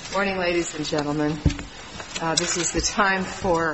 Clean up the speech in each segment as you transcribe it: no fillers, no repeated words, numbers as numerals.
Morning, ladies and gentlemen. This is the time for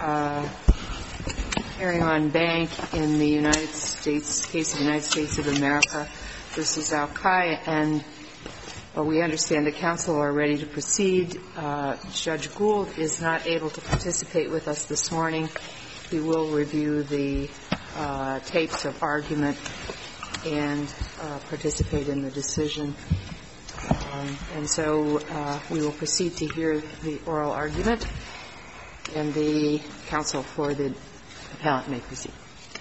hearing on Bank in the United States, case of the United States of America versus Al-Kai, and we understand the counsel are ready to proceed. Judge Gould is not able to participate with us this morning. He will review the tapes of argument and participate in the decision. And so we will proceed to hear the oral argument, and the counsel for the appellant may proceed.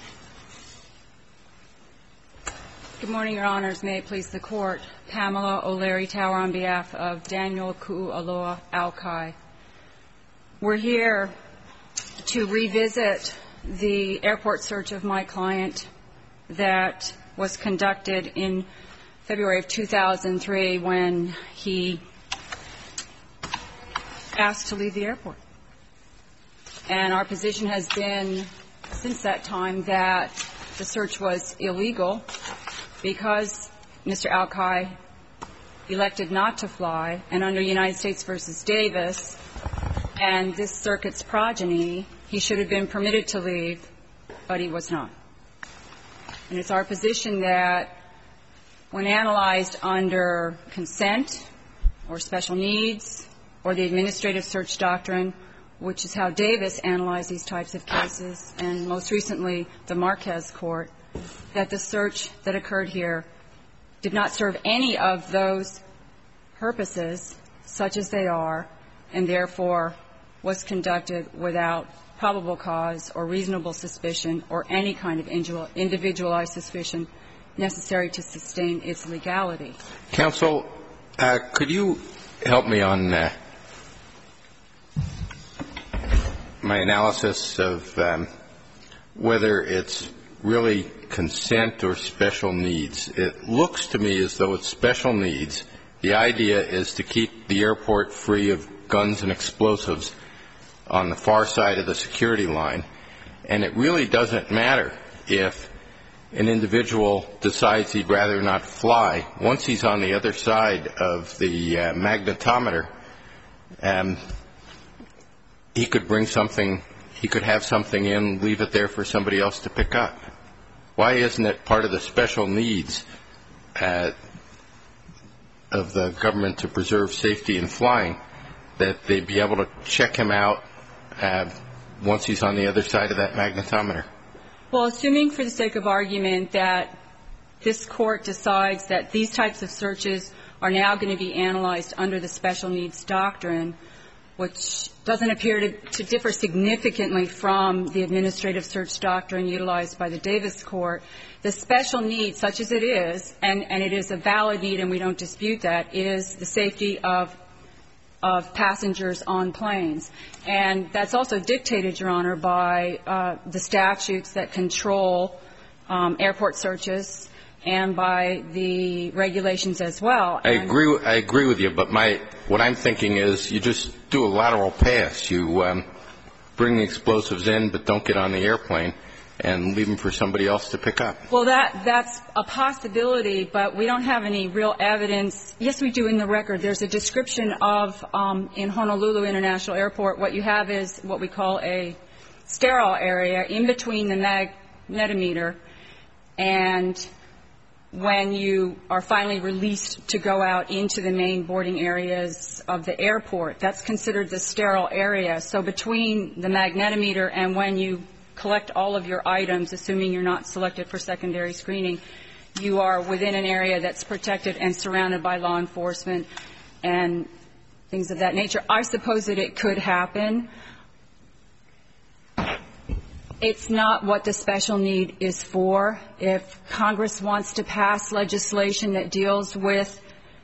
Good morning, Your Honors. May it please the Court. Pamela O'Leary Tower on behalf of Daniel Ku'aloa Al-Kai. We're here to revisit the airport search of my client that was conducted in February of 2003 when he asked to leave the airport. And our position has been since that time that the search was illegal because Mr. Al-Kai elected not to fly, and under United States v. Davis and this circuit's progeny, he should have been permitted to leave, but he was not. And it's our position that when analyzed under consent or special needs or the administrative search doctrine, which is how Davis analyzed these types of cases, and most recently the Marquez Court, that the search that occurred here did not serve any of those purposes, such as they are, and therefore was conducted without probable cause or reasonable suspicion or any kind of individualized suspicion necessary to sustain its legality. Counsel, could you help me on my analysis of whether it's really consent or special needs? It looks to me as though it's special needs. The idea is to keep the airport free of guns and explosives on the far side of the security line, and it really doesn't matter if an individual decides he'd rather not fly. Once he's on the other side of the magnetometer, he could bring something, he could have something in, leave it there for somebody else to pick up. Why isn't it part of the special needs of the government to preserve safety in flying that they'd be able to check him out once he's on the other side of that magnetometer? Well, assuming for the sake of argument that this Court decides that these types of searches are now going to be analyzed under the special needs doctrine, which doesn't appear to differ significantly from the administrative search doctrine utilized by the Davis Court, the special need, such as it is, and it is a valid need and we don't dispute that, is the safety of passengers on planes. And that's also dictated, Your Honor, by the statutes that control airport searches and by the regulations as well. I agree with you, but what I'm thinking is you just do a lateral pass. You bring the explosives in but don't get on the airplane and leave them for somebody else to pick up. Well, that's a possibility, but we don't have any real evidence. Yes, we do in the record. There's a description of, in Honolulu International Airport, what you have is what we call a sterile area in between the magnetometer and when you are finally released to go out into the main boarding areas of the airport. That's considered the sterile area. So between the magnetometer and when you collect all of your items, assuming you're not selected for secondary screening, you are within an area that's protected and surrounded by law enforcement and things of that nature. I suppose that it could happen. It's not what the special need is for. If Congress wants to pass legislation that deals with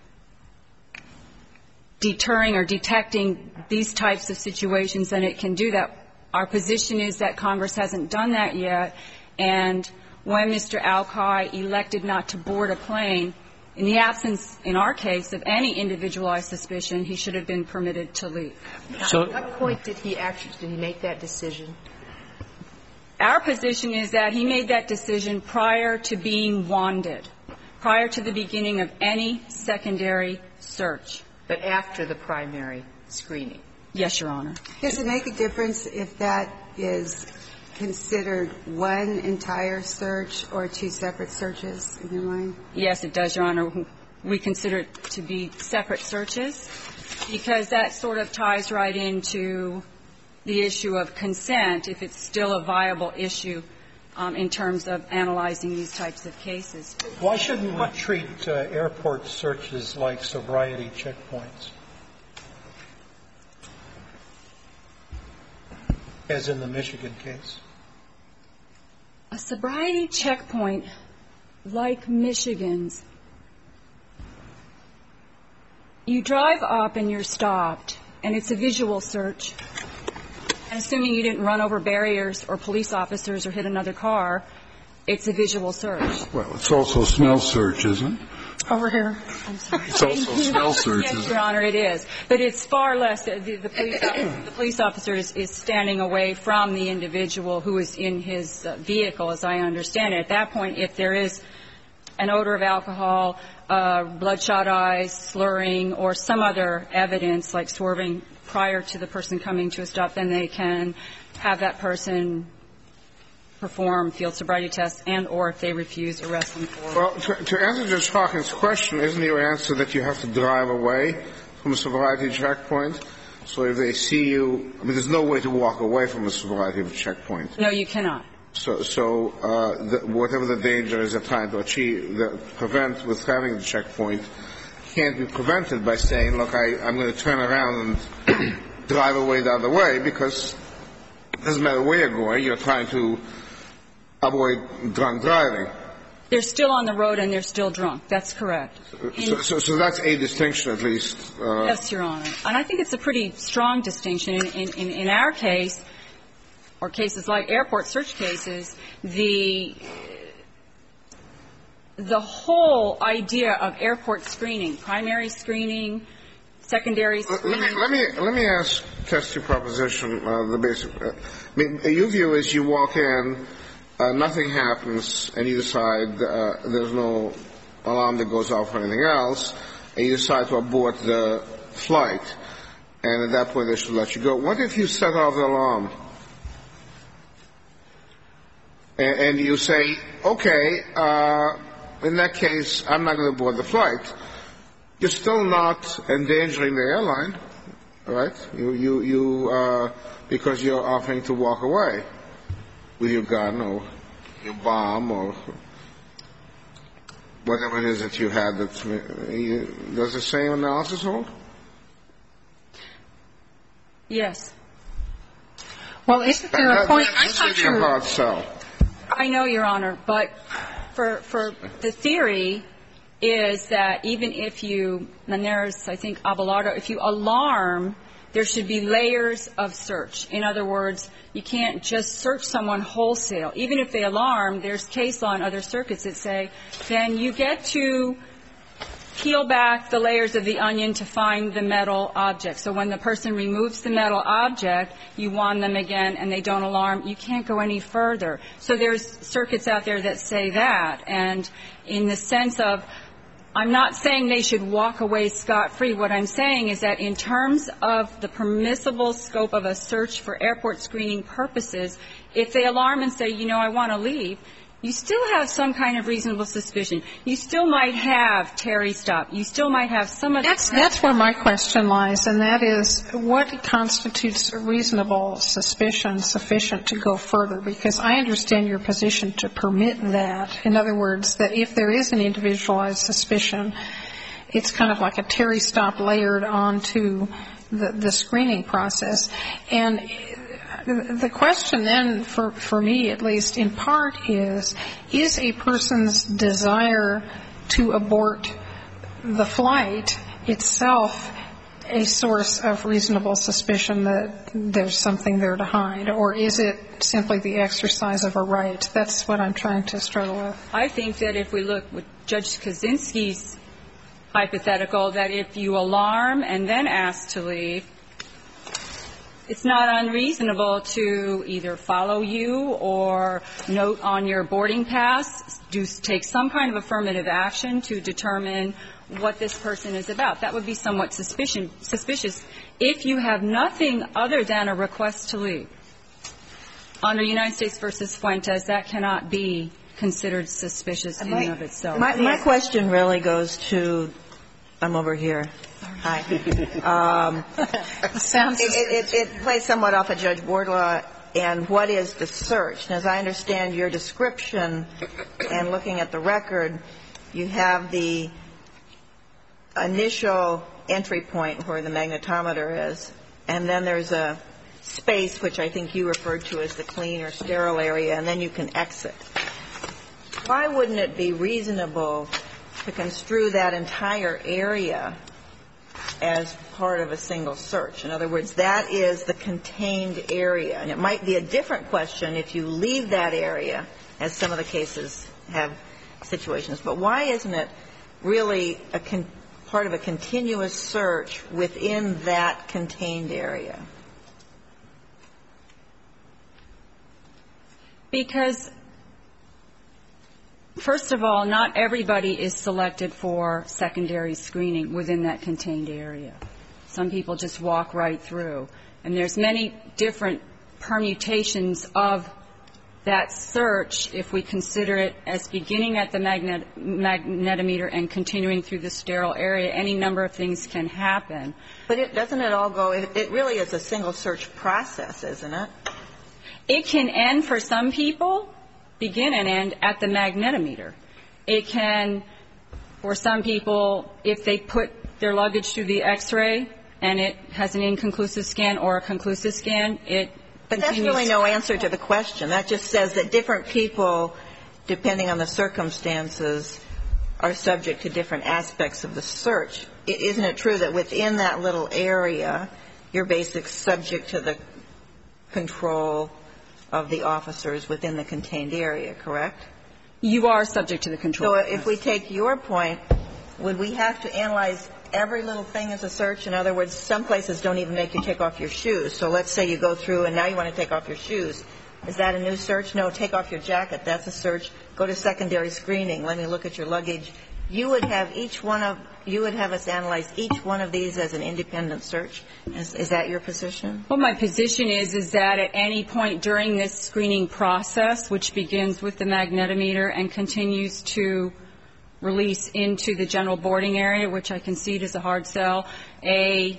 deterring or detecting these types of situations, then it can do that. Our position is that Congress hasn't done that yet, and when Mr. Al-Kai elected not to board a plane, in the absence, in our case, of any individualized suspicion, he should have been permitted to leave. So at what point did he make that decision? Our position is that he made that decision prior to being wanded, prior to the beginning of any secondary search. but after the primary screening. Yes, Your Honor. Does it make a difference if that is considered one entire search or two separate searches in your mind? Yes, it does, Your Honor. We consider it to be separate searches because that sort of ties right into the issue of consent, if it's still a viable issue in terms of analyzing these types of cases. Why shouldn't we treat airport searches like sobriety checkpoints, as in the Michigan case? A sobriety checkpoint like Michigan's, you drive up and you're stopped, and it's a visual search. And assuming you didn't run over barriers or police officers or hit another car, it's a visual search. Well, it's also a smell search, isn't it? Over here. I'm sorry. It's also a smell search, yes, isn't Your it? Honor, it is. But it's far less. The police officer is standing away from the individual who is in his vehicle, as I understand it. At that point, if there is an odor of alcohol, bloodshot eyes, slurring, or some other evidence like swerving prior to the person coming to a stop, then they can have that person perform field sobriety tests and or if they refuse, arrest them for. Well, to answer Judge Hawkins' question, isn't your answer that you have to drive away from a sobriety checkpoint? So if they see you, I mean, there's no way to walk away from a sobriety checkpoint. No, you cannot. So whatever the danger is they're trying to achieve, prevent with having the checkpoint can't be prevented by saying, look, I'm going to turn around and drive away the other way, because it doesn't matter where you're going, you're trying to avoid drunk driving. They're still on the road and they're still drunk. That's correct. So that's a distinction, at least. Yes, Your Honor. And I think it's a pretty strong distinction. In our case, or cases like airport search cases, the whole idea of airport screening, primary screening, secondary screening. Let me test your proposition. The basic. I mean, your view is you walk in, nothing happens, and you decide there's no alarm that goes off or anything else, and you decide to abort the flight, and at that point they should let you go. What if you set off the alarm? And you say, okay, in that case, I'm not going to board the flight. You're still not endangering the airline, right? You because you're offering to walk away with your gun or your bomb or whatever it is that you had. Does the same analysis hold? Yes. Well, isn't there a point? I know, Your Honor, but for the theory is that even if you, and there's, I think, Abelardo, if you alarm, there should be layers of search. In other words, you can't just search someone wholesale. Even if they alarm, there's case law in other circuits that say, then you get to peel back the layers of the onion to find the metal object. So when the person removes the metal object, you wand them again and they don't alarm, you can't go any further. So there's circuits out there that say that. And in the sense of, I'm not saying they should walk away scot-free. What I'm saying is that in terms of the permissible scope of a search for airport screening purposes, if they alarm and say, you know, I want to leave, you still have some kind of reasonable suspicion. You still might have Terry stop. You still might have some of the... That's where my question lies, and that is, what constitutes a reasonable suspicion sufficient to go further? Because I understand your position to permit that. In other words, that if there is an individualized suspicion, it's kind of like a Terry stop layered onto the screening process. And the question then, for me at least, in part is a person's desire to abort the flight itself a source of reasonable suspicion that there's something there to hide, or is it simply the exercise of a right? That's what I'm trying to struggle with. I think that if we look with Judge Kaczynski's hypothetical, that if you alarm and then ask to leave, it's not unreasonable to either follow you or note on your boarding pass, take some kind of affirmative action to determine what this person is about. That would be somewhat suspicious if you have nothing other than a request to leave. Under United States v. Fuentes, that cannot be considered suspicious in and of itself. My question really goes to, I'm over here. Hi. It plays somewhat off of Judge Wardlaw and what is the search. And as I understand your description and looking at the record, you have the initial entry point where the magnetometer is, and then there's a space which I think you referred to as the clean or sterile area, and then you can exit. Why wouldn't it be reasonable to construe that entire area as part of a single search? In other words, that is the contained area. And it might be a different question if you leave that area, as some of the cases have situations. But why isn't it really part of a continuous search within that contained area? Because, first of all, not everybody is selected for secondary screening within that contained area. Some people just walk right through. And there's many different permutations of that search if we consider it as beginning at the magnetometer and continuing through the sterile area. Any number of things can happen. But doesn't it all go, it really is a single search process, isn't it? It can end for some people, begin and end at the magnetometer. It can, for some people, if they put their luggage through the X-ray and it has an inconclusive scan or a conclusive scan, it But that's really no answer to the question. That just says that different people, depending on the circumstances, are subject to different aspects of the search. Isn't it true that within that little area, you're basically subject to the control of the officers within the contained area, correct? You are subject to the control. So if we take your point, would we have to analyze every little thing as a search? In other words, some places don't even make you take off your shoes. So let's say you go through and now you want to take off your shoes. Is that a new search? No, take off your jacket. That's a search. Go to secondary screening. Let me look at your luggage. You would have us analyze each one of these as an independent search. Is that your position? Well, my position is that at any point during this screening process, which begins with the magnetometer and continues to release into the general boarding area, which I concede is a hard sell, a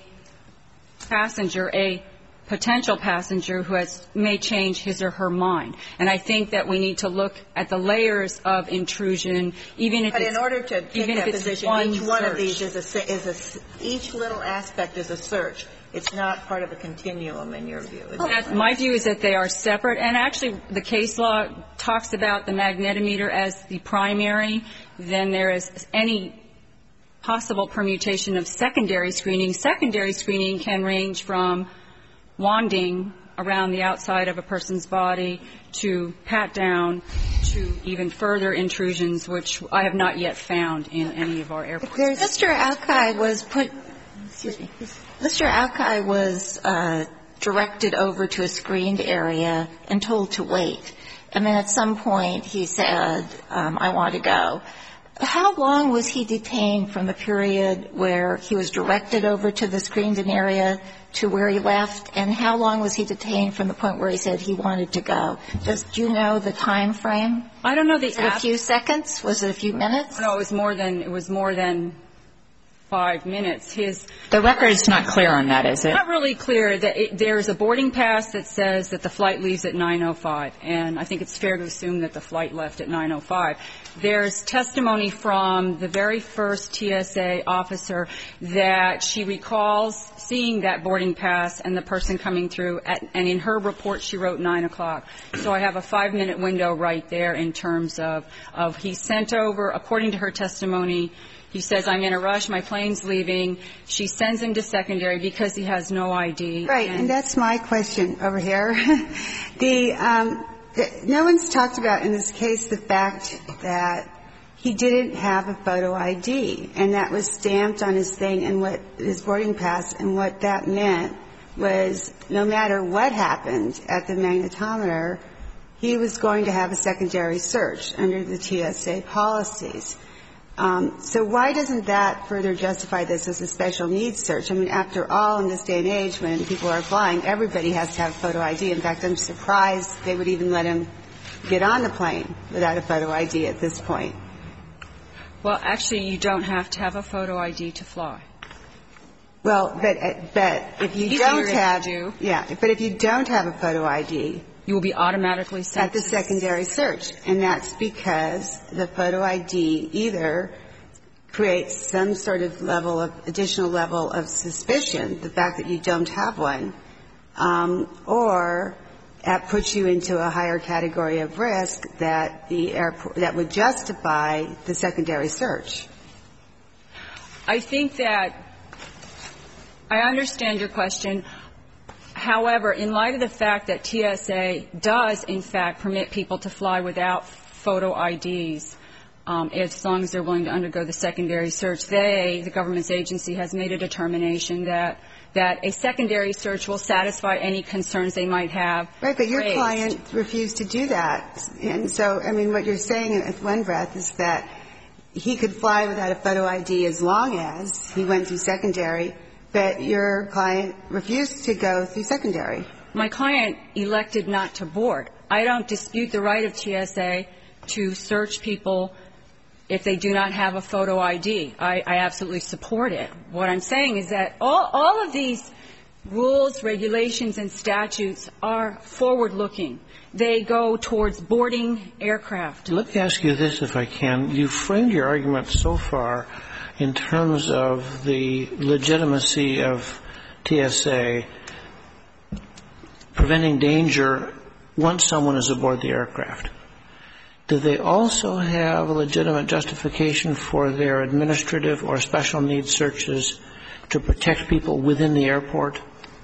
potential passenger who may change his or her mind. And I think that we need to look at the layers of intrusion, even if but it's in order to take that position, each one of these each little aspect is a search. It's not part of a continuum in your view. My view is that they are separate. And actually, the case law talks about the magnetometer as the primary. Then there is any possible permutation of secondary screening. Secondary screening can range from wanding around the outside of a person's body to pat down to even further intrusions, which I have not yet found in any of our airports. Mr. Alki was directed over to a screened area and told to wait. And then at some point he said, I want to go. How long was he detained from the period where he was directed over to the screened area to where he left? And how long was he detained from the point where he said he wanted to go? Do you know the time frame? I don't know Was it a few seconds? Was it a few minutes? No, it was more than 5 minutes. The record's not clear on that, is it? Not really clear. There's a boarding pass that says that the flight leaves at 9:05, and I think it's fair to assume that the flight left at 9:05. There's testimony from the very first TSA officer that she recalls seeing that boarding pass and the person coming through, and in her report she wrote 9 o'clock. So I have a 5-minute window right there in terms of he sent over, according to her testimony, he says, I'm in a rush, my plane's leaving. She sends him to secondary because he has no ID. Right, and that's my question over here. No one's talked about in this case the fact that he didn't have a photo ID, and that was stamped on his thing and what his boarding pass, and what that meant was no matter what happened at the magnetometer, he was going to have a secondary search under the TSA policies. So why doesn't that further justify this as a special needs search? I mean, after all, in this day and age, when people are flying, everybody has to have photo ID. In fact, I'm surprised they would even let him get on the plane without a photo ID at this point. Well, actually, you don't have to have a photo ID to fly. Well, but if you don't have, but if you don't have a photo ID, you will be automatically sent at the secondary search, and that's because the photo ID either creates some sort of additional level of suspicion, the fact that you don't have one, or that puts you into a higher category of risk that would justify the secondary search. I think that I understand your question. However, in light of the fact that TSA does, in fact, permit people to fly without photo IDs, as long as they're willing to undergo the secondary search, the government's agency, has made a determination that a secondary search will satisfy any concerns they might have. Right, but your client refused to do that. And so, I mean, what you're saying at one breath is that he could fly without a photo ID as long as he went through secondary, but your client refused to go through secondary. My client elected not to board. I don't dispute the right of TSA to search people if they do not have a photo ID. I absolutely support it. What I'm saying is that all of these rules, regulations, and statutes are forward-looking. They go towards boarding aircraft. Let me ask you this, if I can. You framed your argument so far in terms of the legitimacy of TSA preventing danger once someone is aboard the aircraft. Do they also have a legitimate justification for their administrative or special needs searches to protect people within the airport?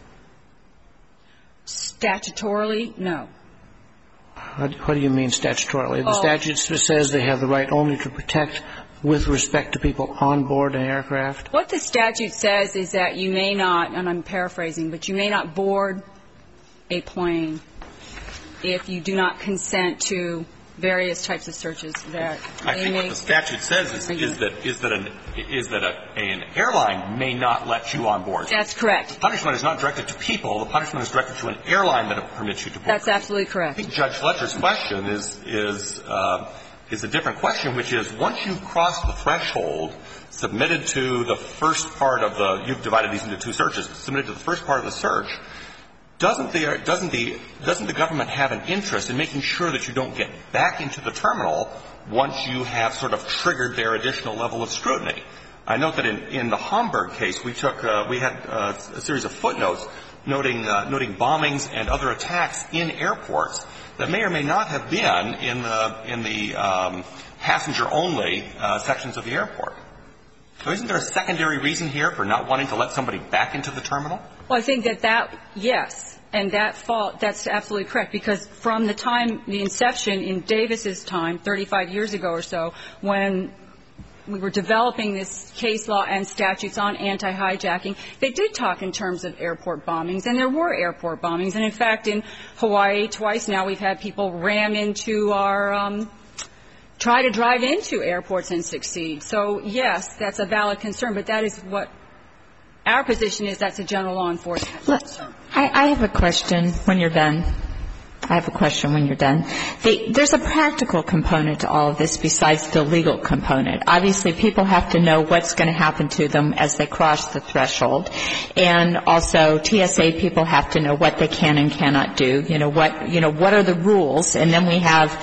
Statutorily, no. What do you mean statutorily? The statute says they have the right only to protect with respect to people on board an aircraft? What the statute says is that you may not, and I'm paraphrasing, but you may not board a plane if you do not consent to various types of searches that I think what the statute says is that an airline may not let you on board. That's correct. The punishment is not directed to people. The punishment is directed to an airline that permits you to board. That's absolutely correct. I think Judge Fletcher's question is a different question, which is once you've crossed the threshold submitted to the first part of the, you've divided these into two searches, submitted to the first part of the search, doesn't the government have an interest in making sure that you don't get back into the terminal once you have sort of triggered their additional level of scrutiny? I note that in the Hamburg case, we had a series of footnotes noting bombings and other attacks in airports that may or may not have been in the passenger-only sections of the airport. So isn't there a secondary reason here for not wanting to let somebody back into the terminal? Well, I think yes, and that's absolutely correct, because from the inception in Davis's time, 35 years ago or so, when we were developing this case law and statutes on anti-hijacking, they did talk in terms of airport bombings, and there were airport bombings. And in fact, in Hawaii, twice now we've had people ram into our try to drive into airports and succeed. So, yes, that's a valid concern, but that is what our position is. That's a general law enforcement concern. I have a question when you're done. There's a practical component to all of this besides the legal component. Obviously, people have to know what's going to happen to them as they cross the threshold. And also, TSA people have to know what they can and cannot do. What are the rules? And then we have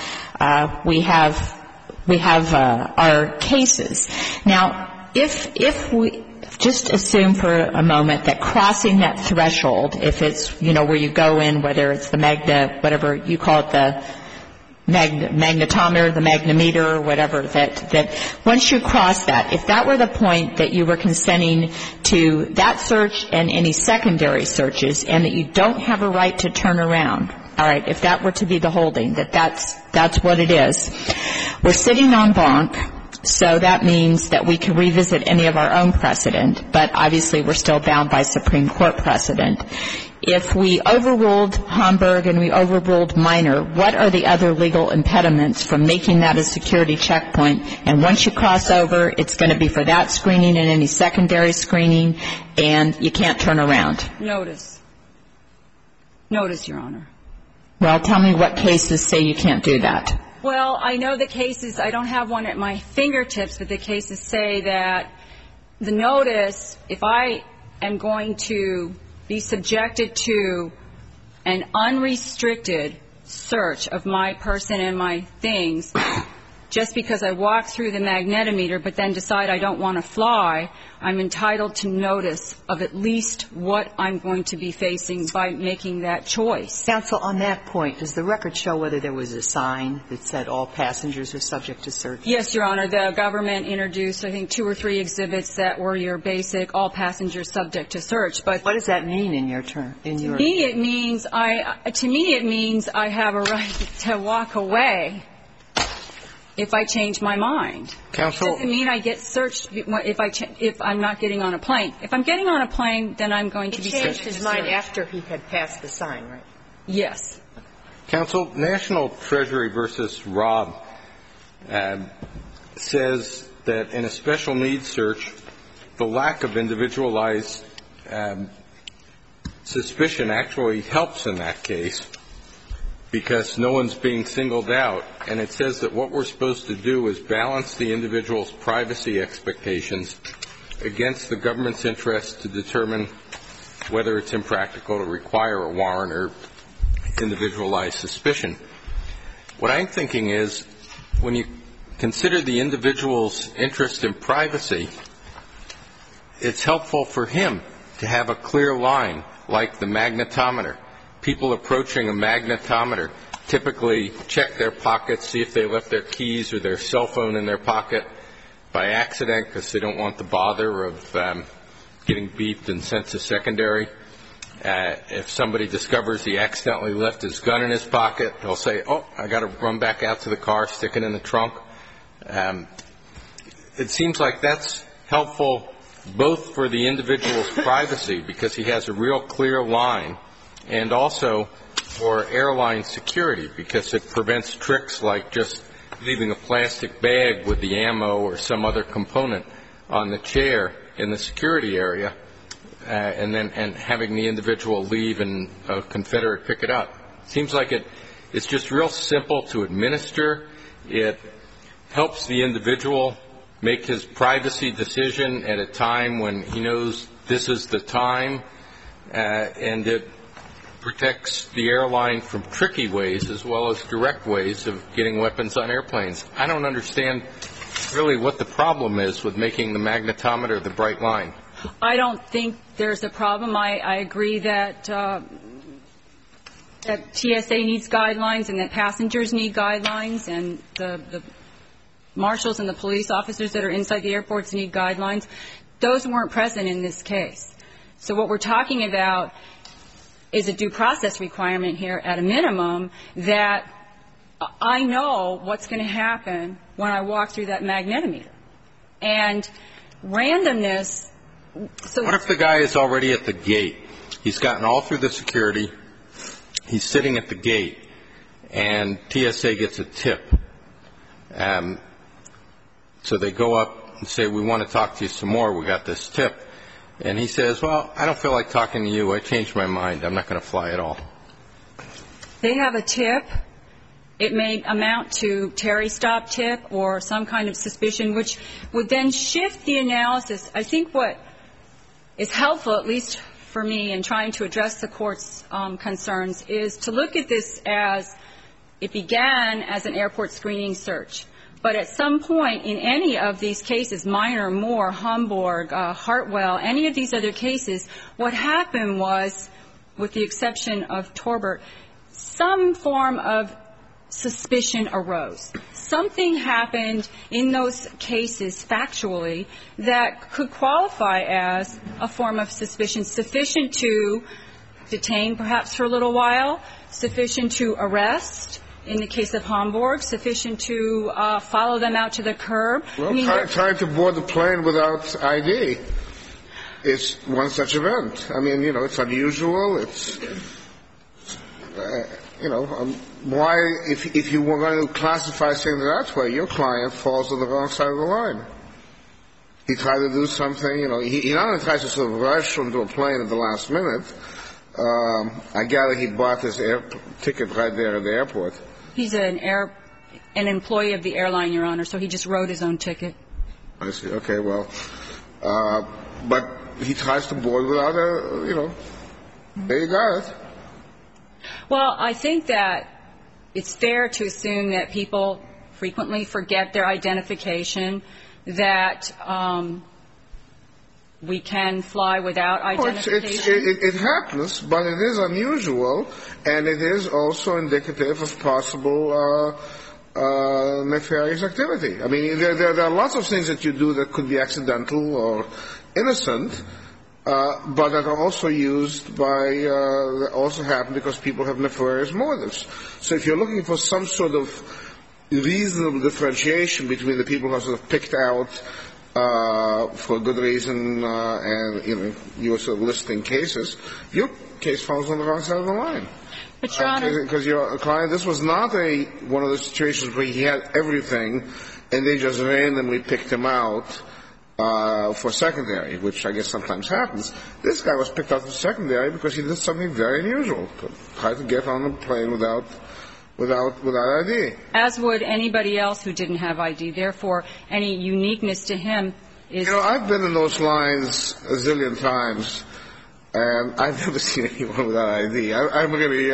our cases. Now, if we just assume for a moment that crossing that threshold, if it's, where you go in, whether it's the whatever you call it, the magnetometer, the magnometer, whatever, that once you cross that, if that were the point that you were consenting to that search and any secondary searches, and that you don't have a right to turn around, all right, if that were to be the holding, that's what it is. We're sitting en banc, So that means that we can revisit any of our own precedent, but obviously we're still bound by Supreme Court precedent. If we overruled Homburg and we overruled Minor, what are the other legal impediments from making that a security checkpoint? And once you cross over, it's going to be for that screening and any secondary screening, and you can't turn around. Notice. Notice, Your Honor. Well, tell me what cases say you can't do that. Well, I know the cases, I don't have one at my fingertips, but the cases say that the notice, if I am going to be subjected to an unrestricted search of my person and my things, just because I walk through the magnetometer but then decide I don't want to fly, I'm entitled to notice of at least what I'm going to be facing by making that choice. Counsel, on that point, does the record show whether there was a sign that said all passengers are subject to search? Yes, Your Honor. The government introduced, I think, 2 or 3 exhibits that were your basic all passengers subject to search. But what does that mean in your term? To me, it means I have a right to walk away if I change my mind. Counsel, it doesn't mean I get searched if I'm not getting on a plane. If I'm getting on a plane, then I'm going to be searched. He changed his mind after he had passed the sign, right? Yes. Counsel, National Treasury versus Robb says that in a special needs search, the lack of individualized suspicion actually helps in that case, because no one's being singled out. And it says that what we're supposed to do is balance the individual's privacy expectations against the government's interest to determine whether it's impractical to require a warrant or individualized suspicion. What I'm thinking is, when you consider the individual's interest in privacy, it's helpful for him to have a clear line, like the magnetometer. People approaching a magnetometer typically check their pockets, see if they left their keys or their cell phone in their pocket by accident because they don't want the bother of getting beeped and sent to secondary. If somebody discovers he accidentally left his gun in his pocket, they'll say, oh, I got to run back out to the car, stick it in the trunk. It seems like that's helpful both for the individual's privacy, because he has a real clear line, and also for airline security, because it prevents tricks like just leaving a plastic bag with the ammo or some other component on the chair in the security area, and having the individual leave and a Confederate pick it up. Seems like it's just real simple to administer. It helps the individual make his privacy decision at a time when he knows this is the time, and it protects the airline from tricky ways as well as direct ways of getting weapons on airplanes. I don't understand really what the problem is with making the magnetometer the bright line. I don't think there's a problem. I agree that TSA needs guidelines and that passengers need guidelines, and the marshals and the police officers that are inside the airports need guidelines. Those weren't present in this case. So what we're talking about is a due process requirement here at a minimum, that I know what's going to happen when I walk through that magnetometer. And randomness. So what if the guy is already at the gate? He's gotten all through the security. He's sitting at the gate, and TSA gets a tip. So they go up and say, we want to talk to you some more. We got this tip. And he says, well, I don't feel like talking to you. I changed my mind. I'm not going to fly at all. They have a tip. It may amount to Terry stop tip or some kind of suspicion, which would then shift the analysis. I think what is helpful, at least for me, in trying to address the court's concerns, is to look at this as it began as an airport screening search. But at some point in any of these cases, Minor, Moore, Homburg, Hartwell, any of these other cases, what happened was, with the exception of Torbert, some form of suspicion arose. Something happened in those cases factually that could qualify as a form of suspicion, sufficient to detain perhaps for a little while, sufficient to arrest, in the case of Hamburg, sufficient to follow them out to the curb. Well, trying to board the plane without ID is one such event. I mean, it's unusual. It's, why, if you were going to classify things that way, your client falls on the wrong side of the line. He tried to do something, he not only tries to sort of rush onto a plane at the last minute. I gather he bought his ticket right there at the airport. He's an employee of the airline, Your Honor, so he just wrote his own ticket. I see. Okay, well, but he tries to board without there you got it. Well, I think that it's fair to assume that people frequently forget their identification, that we can fly without identification. It happens, but it is unusual, and it is also indicative of possible nefarious activity. I mean, there are lots of things that you do that could be accidental or innocent, but that are also used that also happen because people have nefarious motives. So if you're looking for some sort of reasonable differentiation between the people who are sort of picked out for a good reason, and you're sort of listing cases, your case falls on the wrong side of the line. But, Your Honor, because your client, this was not one of those situations where he had everything and they just randomly picked him out for secondary, which I guess sometimes happens. This guy was picked out for secondary because he did something very unusual, to try to get on a plane without ID. As would anybody else who didn't have ID. Therefore, any uniqueness to him is... I've been in those lines a zillion times, and I've never seen anyone without ID. I'm really...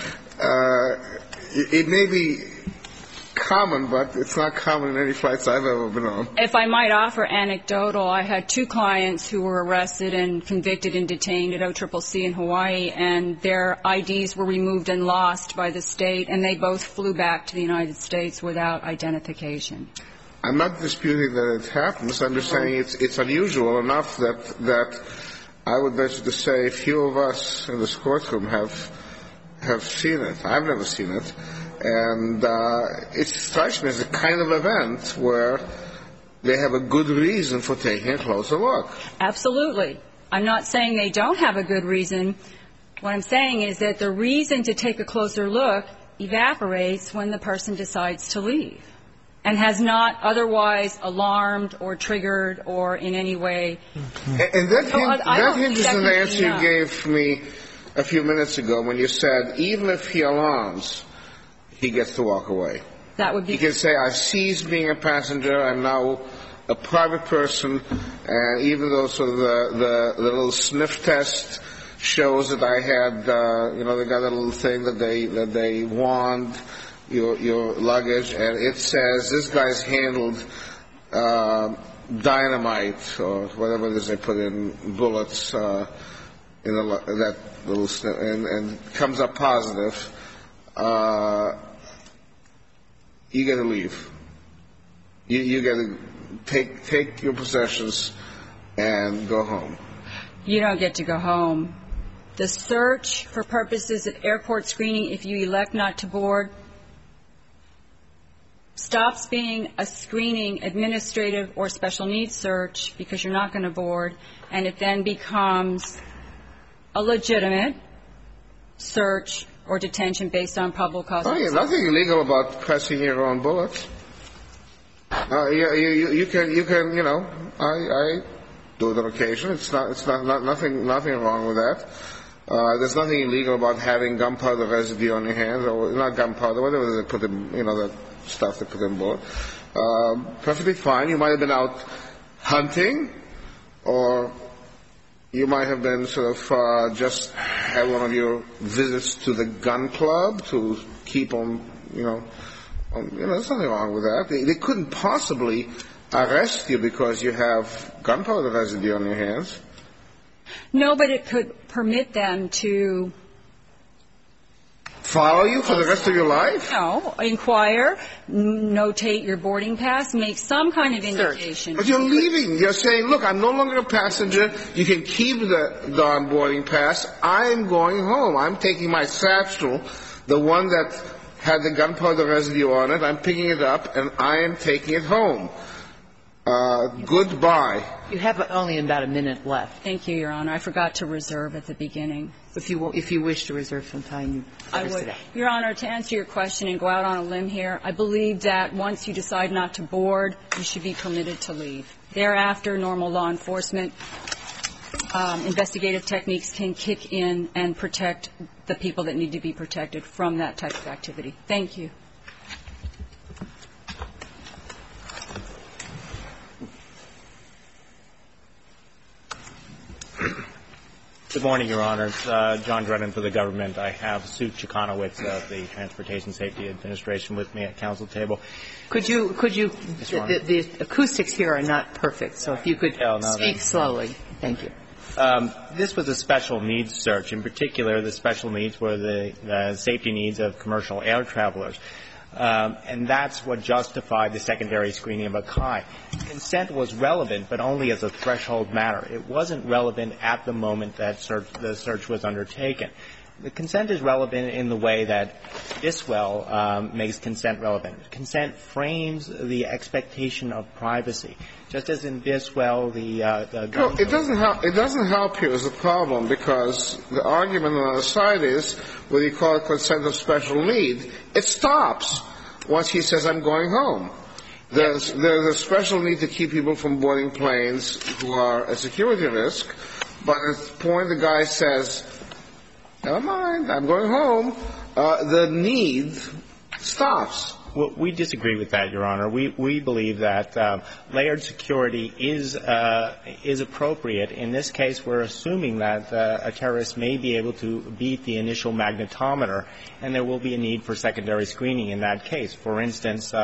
it may be common, but it's not common in any flights I've ever been on. If I might offer anecdotal, I had 2 clients who were arrested and convicted and detained at OCCC in Hawaii, and their IDs were removed and lost by the state, and they both flew back to the United States without identification. I'm not disputing that it happens. I'm just saying it's unusual enough that I would venture to say few of us in this courtroom have seen it. I've never seen it. And it strikes me as a kind of event where they have a good reason for taking a closer look. Absolutely. I'm not saying they don't have a good reason. What I'm saying is that the reason to take a closer look evaporates when the person decides to leave and has not otherwise alarmed or triggered or in any way. And that hinges on the answer you gave me a few minutes ago when you said even if he alarms, he gets to walk away. That would be... He can say, I ceased being a passenger, I'm now a private person, and even though sort of the little sniff test shows that I had, they got a little thing that they wand your luggage, and it says this guy's handled dynamite or whatever it is they put in bullets in that little sniff, and comes up positive. You got to leave. You got to take your possessions and go home. You don't get to go home. The search for purposes of airport screening, if you elect not to board, stops being a screening, administrative, or special needs search because you're not going to board, and it then becomes a legitimate search or detention based on probable cause. Oh, yeah, nothing illegal about pressing your own bullets. You can, I do it on occasion. It's nothing wrong with that. There's nothing illegal about having gunpowder residue on your hands, or not gunpowder, whatever they put in, that stuff they put in board. Perfectly fine. You might have been out hunting, or you might have been sort of just had one of your visits to the gun club to keep on, there's nothing wrong with that. They couldn't possibly arrest you because you have gunpowder residue on your hands. No, but it could permit them to follow you for the rest of your life? No. Inquire, notate your boarding pass, make some kind of indication. But you're leaving. You're saying, look, I'm no longer a passenger. You can keep the boarding pass. I'm going home. I'm taking my satchel, the one that had the gunpowder residue on it. I'm picking it up, and I am taking it home. Goodbye. You have only about a minute left. Thank you, Your Honor. I forgot to reserve at the beginning. If you wish to reserve some time, I would. Your Honor, to answer your question and go out on a limb here, I believe that once you decide not to board, you should be permitted to leave. Thereafter, normal law enforcement investigative techniques can kick in and protect the people that need to be protected from that type of activity. Thank you. Good morning, Your Honors. John Drennan for the government. I have Sue Chikanowicz of the Transportation Safety Administration with me at council table. Could you the acoustics here are not perfect, so if you could speak slowly. Thank you. This was a special needs search. In particular, the special needs were the safety needs of commercial air travelers. And that's what justified the secondary screening of Akai. Consent was relevant, but only as a threshold matter. It wasn't relevant at the moment that the search was undertaken. The consent is relevant in the way that Biswell makes consent relevant. Consent frames the expectation of privacy. Just as in Biswell, it doesn't help here as a problem, because the argument on the other side is, whether you call it consent of special need, it stops once he says, I'm going home. There's a special need to keep people from boarding planes who are a security risk, but at the point the guy says, never mind, I'm going home, the need stops. Well, we disagree with that, Your Honor. We believe that layered security is appropriate. In this case, we're assuming that a terrorist may be able to beat the initial magnetometer, and there will be a need for secondary screening in that case. For instance,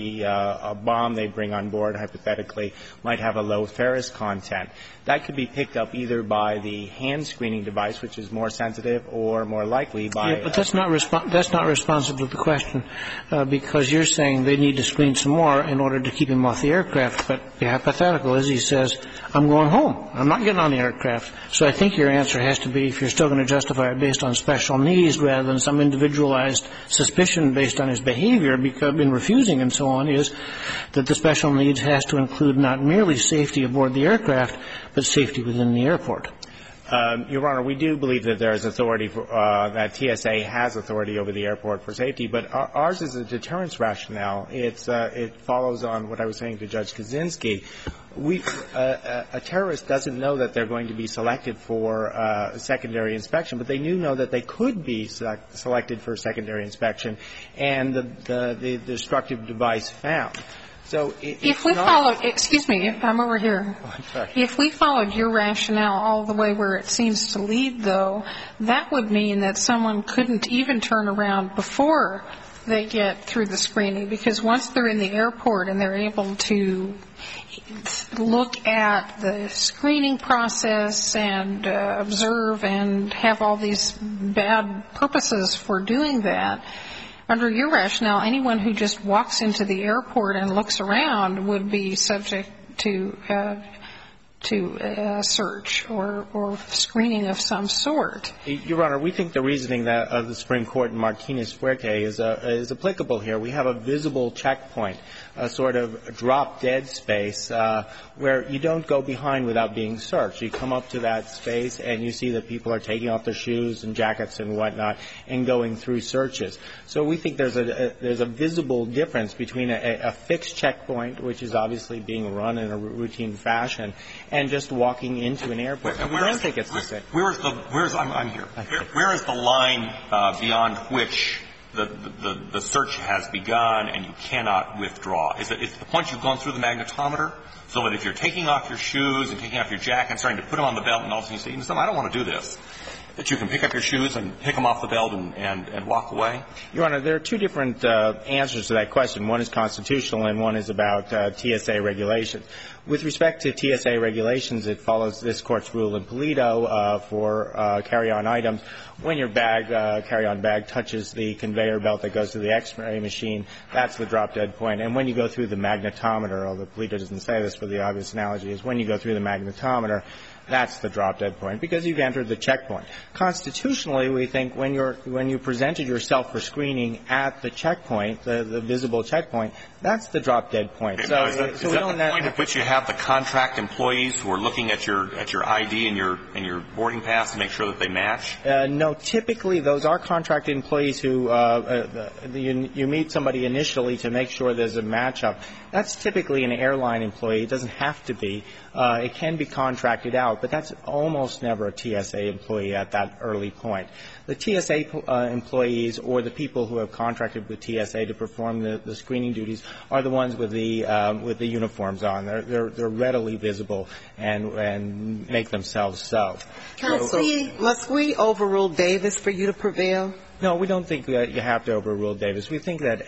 a bomb they bring on board, hypothetically, might have a low ferrous content. That could be picked up either by the hand screening device, which is more sensitive, or more likely by... Yeah, but that's not responsive to the question, because you're saying they need to screen some more in order to keep him off the aircraft. But the hypothetical is he says, I'm going home. I'm not getting on the aircraft. So I think your answer has to be, if you're still going to justify it based on special needs rather than some individualized suspicion based on his behavior in refusing and so on, is that the special needs has to include not merely safety aboard the aircraft, but safety within the airport. Your Honor, we do believe that there is authority that TSA has authority over the airport for safety, but ours is a deterrence rationale. It follows on what I was saying to Judge Kaczynski. A terrorist doesn't know that they're going to be selected for secondary inspection, but they do know that they could be selected for secondary inspection, and the destructive device found. So if we followed, excuse me, I'm over here. Oh, I'm sorry. If we followed your rationale all the way where it seems to lead, though, that would mean that someone couldn't even turn around before they get through the screening, because once they're in the airport and they're able to look at the screening process and observe and have all these bad purposes for doing that, under your rationale, anyone who just walks into the airport and looks around would be subject to search or screening of some sort. Your Honor, we think the reasoning of the Supreme Court in Martinez-Fuerte is applicable here. We have a visible checkpoint, a sort of drop-dead space where you don't go behind without being searched. You come up to that space and you see that people are taking off their shoes and jackets and whatnot and going through searches. So we think there's a visible difference between a fixed checkpoint, which is obviously being run in a routine fashion, and just walking into an airport. And we don't think it's the same. I'm here. Where is the line beyond which the search has begun and you cannot withdraw? Is it the point you've gone through the magnetometer? So that if you're taking off your shoes and taking off your jacket and starting to put them on the belt, and all of a sudden you say, I don't want to do this, that you can pick up your shoes and pick them off the belt and walk away? Your Honor, there are two different answers to that question. One is constitutional and one is about TSA regulations. With respect to TSA regulations, it follows this Court's rule in Pulido for carry-on items. When your carry-on bag touches the conveyor belt that goes to the X-ray machine, that's the drop-dead point. And when you go through the magnetometer, although Pulido doesn't say this, but the obvious analogy is when you go through the magnetometer, That's the drop-dead point, because you've entered the checkpoint. Constitutionally, we think when you presented yourself for screening at the checkpoint, the visible checkpoint, that's the drop-dead point. So is that the point at which you have the contract employees who are looking at your ID and your boarding pass to make sure that they match? No. Typically, those are contract employees who you meet somebody initially to make sure there's a matchup. That's typically an airline employee. It doesn't have to be. It can be contracted out, but that's almost never a TSA employee at that early point. The TSA employees or the people who have contracted with TSA to perform the screening duties are the ones with the uniforms on. They're readily visible and make themselves so. Counsel, must we overrule Davis for you to prevail? No, we don't think that you have to overrule Davis. We think that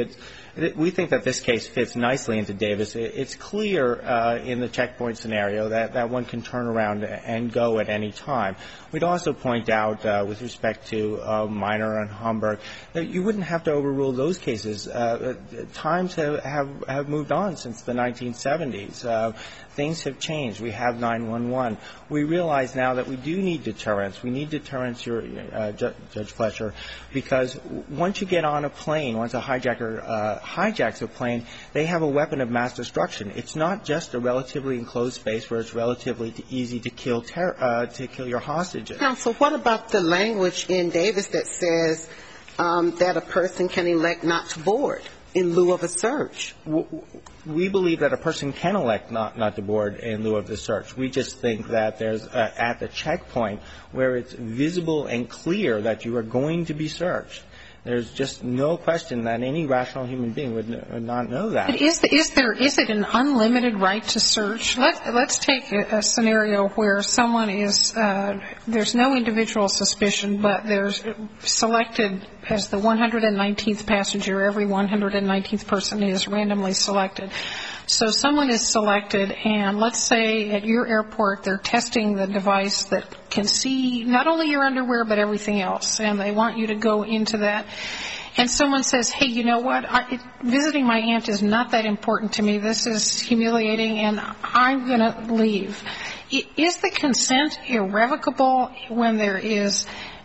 this case fits nicely into Davis. It's clear in the checkpoint scenario that one can turn around and go at any time. We'd also point out, with respect to Minor and Homburg, that you wouldn't have to overrule those cases. Times have moved on since the 1970s. Things have changed. We have 911. We realize now that we do need deterrence. We need deterrence, Judge Fletcher, because once you get on a plane, once a hijacker hijacks a plane, they have a weapon of mass destruction. It's not just a relatively enclosed space where it's relatively easy to kill your hostages. Counsel, what about the language in Davis that says that a person can elect not to board in lieu of a search? We believe that a person can elect not to board in lieu of the search. We just think that there's at the checkpoint where it's visible and clear that you are going to be searched. There's just no question that any rational human being would not know that. But is it an unlimited right to search? Let's take a scenario where someone is there's no individual suspicion, but there's selected as the 119th passenger. Every 119th person is randomly selected. So someone is selected, and let's say at your airport they're testing the device that can see not only your underwear but everything else, and they want you to go into that. And someone says, hey, you know what, visiting my aunt is not that important to me. This is humiliating, and I'm going to leave. Is the consent irrevocable when there is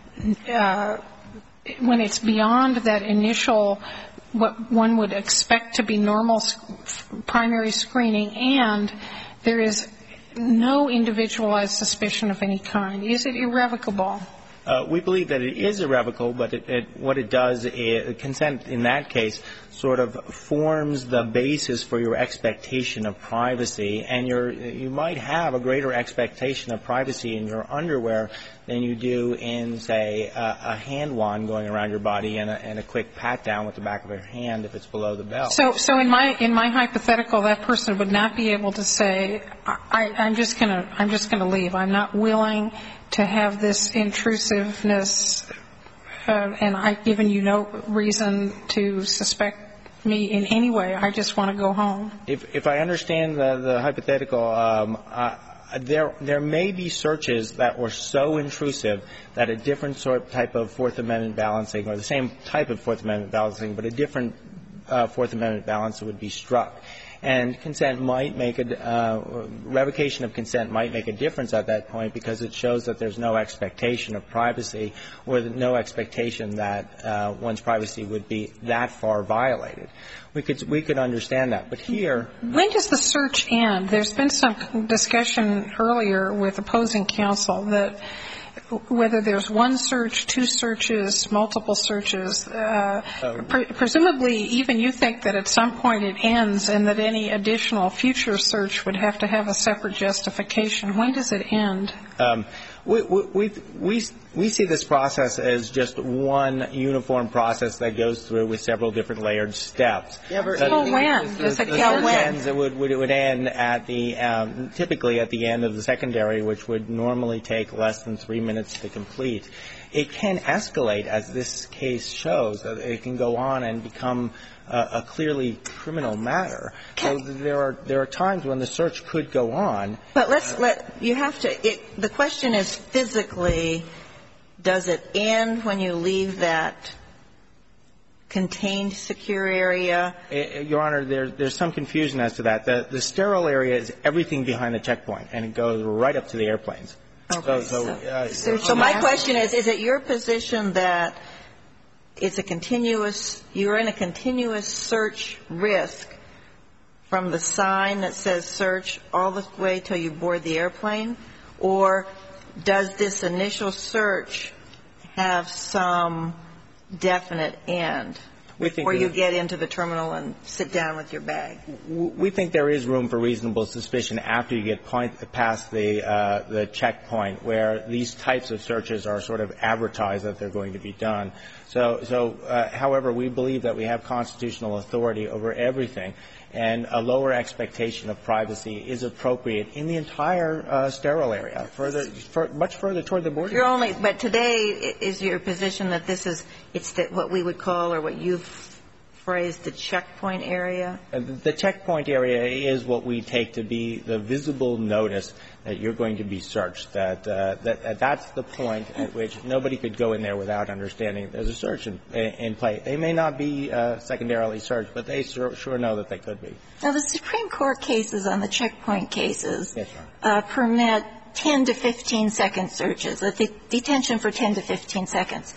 when it's beyond that initial what one would expect to be normal primary screening, and there is no individualized suspicion of any kind? Is it irrevocable? We believe that it is irrevocable, but what it does, consent in that case sort of forms the basis for your expectation of privacy, and you might have a greater expectation of privacy in your underwear than you do in, say, a hand wand going around your body and a quick pat down with the back of your hand if it's below the belt. So in my hypothetical, that person would not be able to say, I'm just gonna leave. I'm not willing to have this intrusiveness, and I've given you no reason to suspect me in any way. I just want to go home. If I understand the hypothetical, there may be searches that were so intrusive that a different type of Fourth Amendment balancing, or the same type of Fourth Amendment balancing, but a different Fourth Amendment balance would be struck. And consent might make revocation of consent might make a difference at that point, because it shows that there's no expectation of privacy, or no expectation that one's privacy would be that far violated. We could understand that. But here, when does the search end? There's been some discussion earlier with opposing counsel that whether there's one search, two searches, multiple searches, presumably even you think that at some point it ends and that any additional future search would have to have a separate justification. When does it end? We see this process as just one uniform process that goes through with several different layered steps. Until when? Does it end? It would end at typically at the end of the secondary, which would normally take less than 3 minutes to complete. It can escalate, as this case shows. It can go on and become a clearly criminal matter. So there are times when the search could go on. But the question is physically, does it end when you leave that contained secure area? Your Honor, there's some confusion as to that. The sterile area is everything behind the checkpoint, and it goes right up to the airplanes. Okay. So my question is it your position that it's you're in a continuous search risk from the sign that says search all the way till you board the airplane? Or does this initial search have some definite end before you get into the terminal and sit down with your bag? We think there is room for reasonable suspicion after you get past the checkpoint, where these types of searches are sort of advertised that they're going to be done. However, we believe that we have constitutional authority over everything, and a lower expectation of privacy is appropriate in the entire sterile area, much further toward the border. But today is your position that it's what we would call, or what you've phrased, the checkpoint area? The checkpoint area is what we take to be the visible notice that you're going to be searched. That's the point at which nobody could go in there without understanding there's a search in play. They may not be secondarily searched, but they sure know that they could be. Now, the Supreme Court cases on the checkpoint cases permit 10 to 15 second searches, detention for 10 to 15 seconds.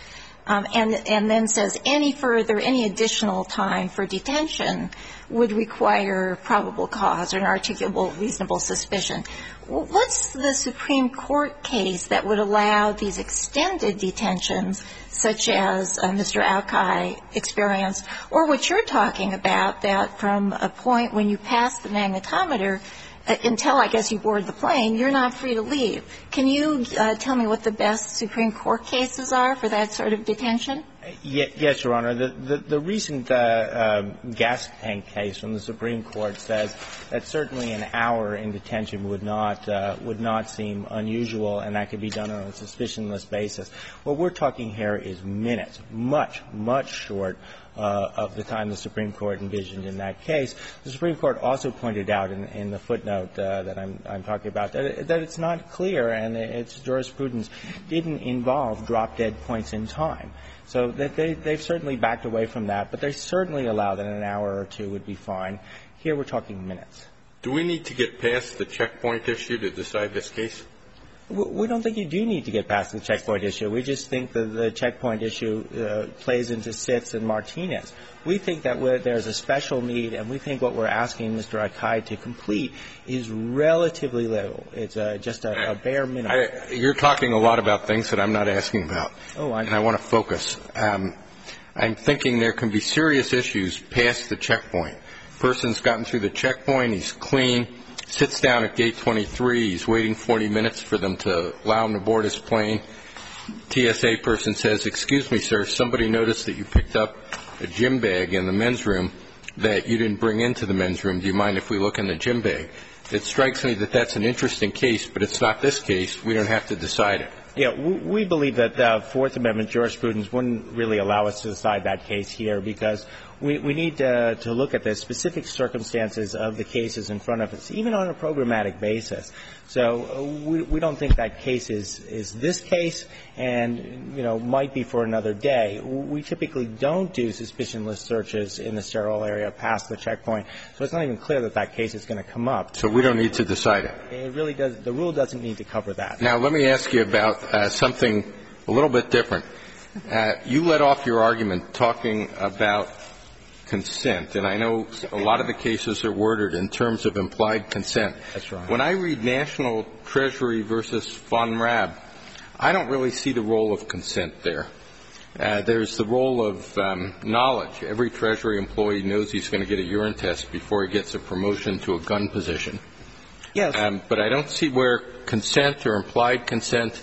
And then says any additional time for detention would require probable cause or an articulable reasonable suspicion. What's the Supreme Court case that would allow these extended detentions, such as Mr. Alki experienced, or what you're talking about, that from a point when you pass the magnetometer until, I guess, you board the plane, you're not free to leave? Can you tell me what the best Supreme Court cases are for that sort of detention? Yes, Your Honor. The recent gas tank case from the Supreme Court says that certainly an hour in detention would not seem unusual, and that could be done on a suspicionless basis. What we're talking here is minutes, much short of the time the Supreme Court envisioned in that case. The Supreme Court also pointed out in the footnote that I'm talking about that it's not clear, and its jurisprudence didn't involve drop-dead points in time. So that they've certainly backed away from that, but they certainly allow that an hour or two would be fine. Here we're talking minutes. Do we need to get past the checkpoint issue to decide this case? We don't think you do need to get past the checkpoint issue. We just think that the checkpoint issue plays into Sitz and Martinez. We think that there's a special need, and we think what we're asking Mr. Akai to complete is relatively little. It's just a bare minimum. You're talking a lot about things that I'm not asking about, and I want to focus. I'm thinking there can be serious issues past the checkpoint. Person's gotten through the checkpoint, he's clean, sits down at gate 23, he's waiting 40 minutes for them to allow him to board his plane. TSA person says, "Excuse me, sir, somebody noticed that you picked up a gym bag in the men's room that you didn't bring into the men's room. Do you mind if we look in the gym bag?" It strikes me that that's an interesting case, but it's not this case. We don't have to decide it. Yeah, we believe that the Fourth Amendment jurisprudence wouldn't really allow us to decide that case here, because we need to look at the specific circumstances of the cases in front of us, even on a programmatic basis. So we don't think that case is this case and, might be for another day. We typically don't do suspicionless searches in the sterile area past the checkpoint, so it's not even clear that that case is going to come up. So we don't need to decide it. It really does. The rule doesn't need to cover that. Now, let me ask you about something a little bit different. You led off your argument talking about consent, and I know a lot of the cases are worded in terms of implied consent. That's right. When I read National Treasury versus Von Raab, I don't really see the role of consent there. There's the role of knowledge. Every Treasury employee knows he's going to get a urine test before he gets a promotion to a gun position. Yes. But I don't see where consent or implied consent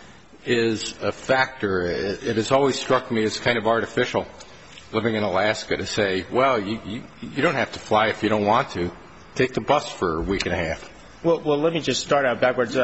is a factor. It has always struck me as kind of artificial, living in Alaska, to say, well, you don't have to fly if you don't want to. Take the bus for a week and a half. Well, let me just start out backwards.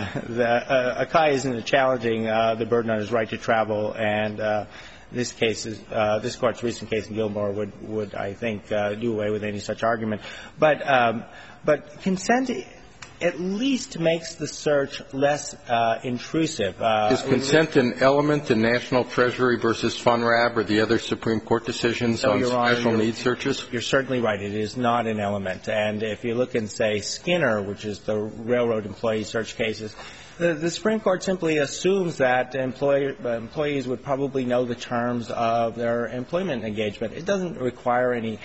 Akai isn't challenging the burden on his right to travel, and this Court's recent case in Gilmore would I think, do away with any such argument. But consent at least makes the search less intrusive. Is consent an element in National Treasury versus FUNRAB or the other Supreme Court decisions on special needs searches? You're certainly right. It is not an element. And if you look in, say, Skinner, which is the railroad employee search cases, the Supreme Court simply assumes that employees would probably know the terms of their employment engagement. It doesn't require any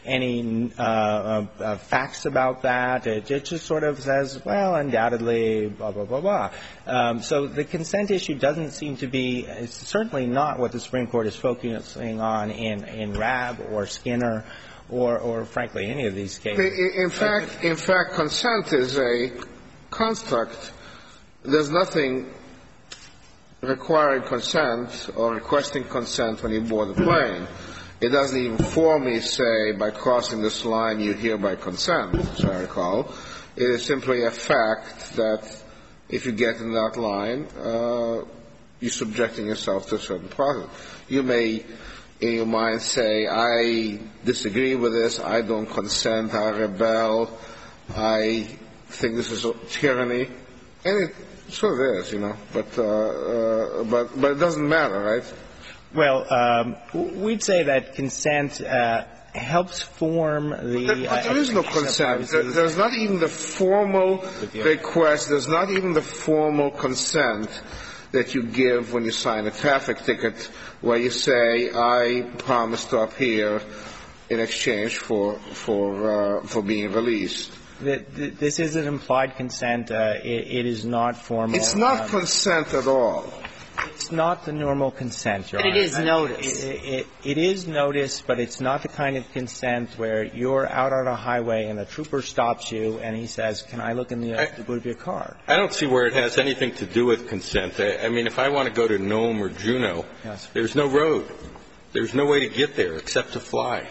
facts about that. It just sort of says, well, undoubtedly, blah, blah, blah, blah. So the consent issue doesn't seem to be – it's certainly not what the Supreme Court is focusing on in Rabb or Skinner or frankly, any of these cases. In fact, consent is a construct. There's nothing requiring consent or requesting consent when you board a plane. It doesn't even formally say, by crossing this line, you hereby consent, as I recall. It is simply a fact that if you get in that line, you're subjecting yourself to a certain process. You may, in your mind, say, I disagree with this, I don't consent, I rebel, I think this is tyranny. And it sort of is, you know, but it doesn't matter, right? Well, we'd say that consent helps form the But there is no consent. There's not even the formal request. There's not even the formal consent that you give when you sign a traffic ticket where you say, I promise to appear in exchange for being released. This is an implied consent. It is not formal. It's not consent at all. It's not the normal consent, Your Honor. But it is notice. It is notice, but it's not the kind of consent where you're out on a highway and a trooper stops you and he says, can I look in the boot of your car? I don't see where it has anything to do with consent. I mean, if I want to go to Nome or Juneau, there's no road. There's no way to get there except to fly.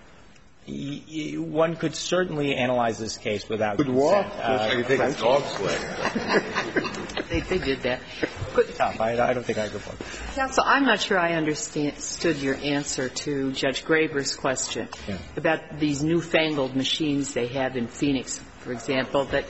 One could certainly analyze this case without consent. Could walk. I think it's dog sled. They did that. I don't think I could walk. Counsel, I'm not sure I understood your answer to Judge Graber's question about these newfangled machines they have in Phoenix, for example, that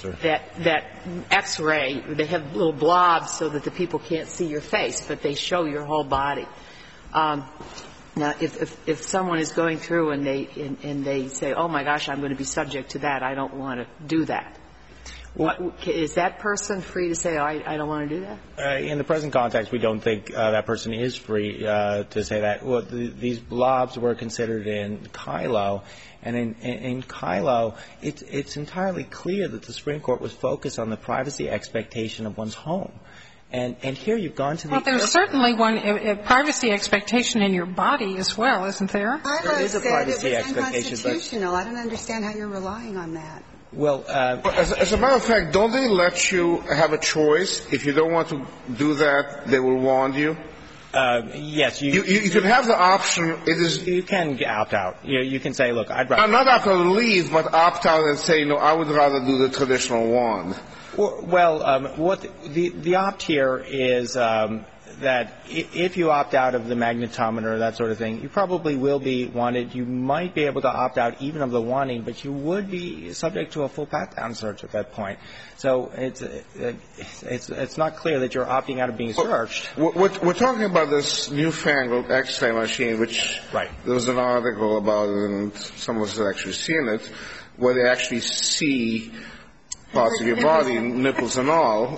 X-ray, they have little blobs so that the people can't see your face, but they show your whole body. Now, if someone is going through and they say, oh, my gosh, I'm going to be subject to that, I don't want to do that. Is that person free to say, oh, I don't want to do that? In the present context, we don't think that person is free to say that. Well, these blobs were considered in Kylo, and in Kylo, it's entirely clear that the Supreme Court was focused on the privacy expectation of one's home. And here you've gone to the Well, there's certainly a privacy expectation in your body as well, isn't there? There is a privacy expectation. Unconstitutional. I don't understand how you're relying on that. Well, as a matter of fact, don't they let you have a choice? If you don't want to do that, they will warn you? Yes. You can have the option. You can opt out. You can say, look, I'd rather. Not opt out to leave, but opt out and say, no, I would rather do the traditional wand. Well, what the opt here is that if you opt out of the magnetometer, that sort of thing, you probably will be wanted. You might be able to opt out even of the wanting, but you would be subject to a full pat-down search at that point. So it's not clear that you're opting out of being searched. We're talking about this newfangled X-ray machine, which there was an article about it, and some of us have actually seen it, where they actually see parts of your body, nipples and all,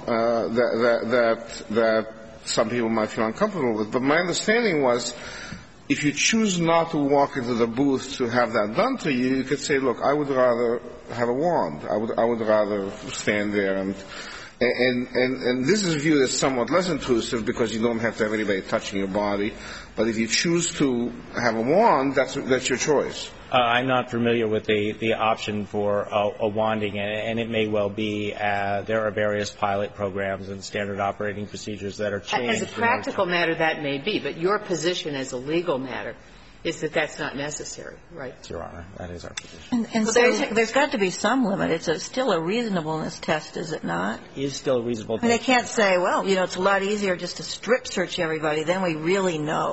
that some people might feel uncomfortable with. But my understanding was, if you choose not to walk into the booth to have that done to you, you could say, look, I would rather have a wand. I would rather stand there and this is viewed as somewhat less intrusive because you don't have to have anybody touching your body. But if you choose to have a wand, that's your choice. I'm not familiar with the option for a wanding, and it may well be. There are various pilot programs and standard operating procedures that are changed. As a practical matter, that may be, but your position as a legal matter is that that's not necessary, right? Your Honor, that is our position. And so there's got to be some limit. It's still a reasonableness test, is it not? It is still a reasonable test. And they can't say, well, it's a lot easier just to strip search everybody. Then we really know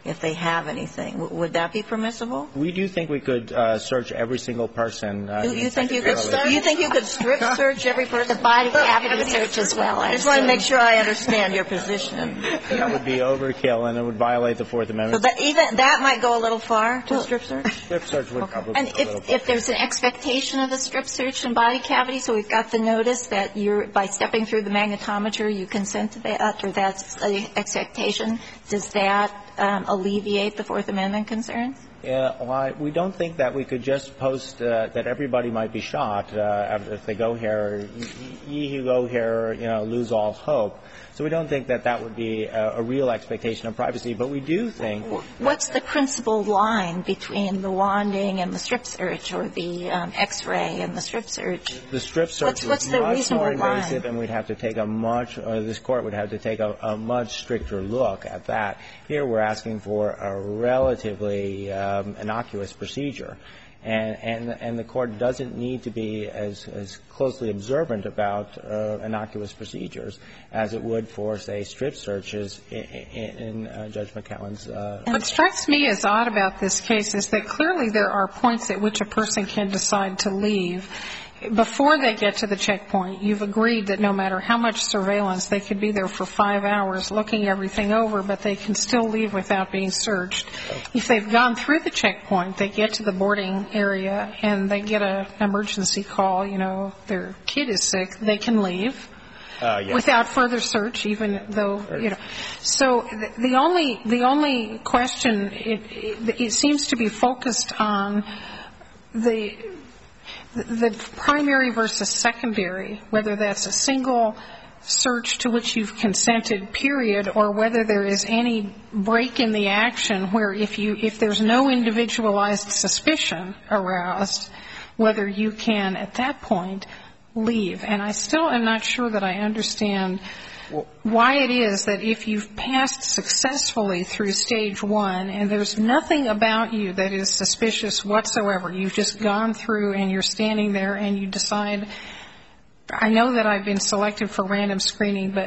if they have anything. Would that be permissible? We do think we could search every single person. You think you could strip search every person? The body cavity search as well. I just want to make sure I understand your position. That would be overkill, and it would violate the Fourth Amendment. So even that might go a little far to strip search? Strip search would probably and go a little far. if there's an expectation of a strip search and body cavity, so we've got the notice that by stepping through the magnetometer you consent to that, or that's an expectation, does that alleviate the Fourth Amendment concerns? Yeah, well, we don't think that we could just post that everybody might be shot if they go here. Ye who go here, lose all hope. So we don't think that that would be a real expectation of privacy. But we do think. What's the principal line between the wanding and the strip search, or the X-ray and the strip search? The strip search what's is the much reasonable more invasive, line? and we'd have to take this court would have to take a much stricter look at that. Here we're asking for a relatively innocuous procedure. And the court doesn't need to be as closely observant about innocuous procedures as it would for, say, strip searches in Judge McCowan's. What strikes me as odd about this case is that clearly there are points at which a person can decide to leave. Before they get to the checkpoint, you've agreed that no matter how much surveillance, they could be there for 5 hours looking everything over, but they can still leave without being searched. If they've gone through the checkpoint, they get to the boarding area and they get an emergency call, their kid is sick, they can leave. Yes. Without further search, even though, So the only question, it seems to be focused on the primary versus secondary, whether that's a single search to which you've consented, period, or whether there is any break in the action where if there's no individualized suspicion aroused, whether you can at that point leave. And I still am not sure that I understand why it is that if you've passed successfully through stage one and there's nothing about you that is suspicious whatsoever, you've just gone through and you're standing there and you decide, I know that I've been selected for random screening, but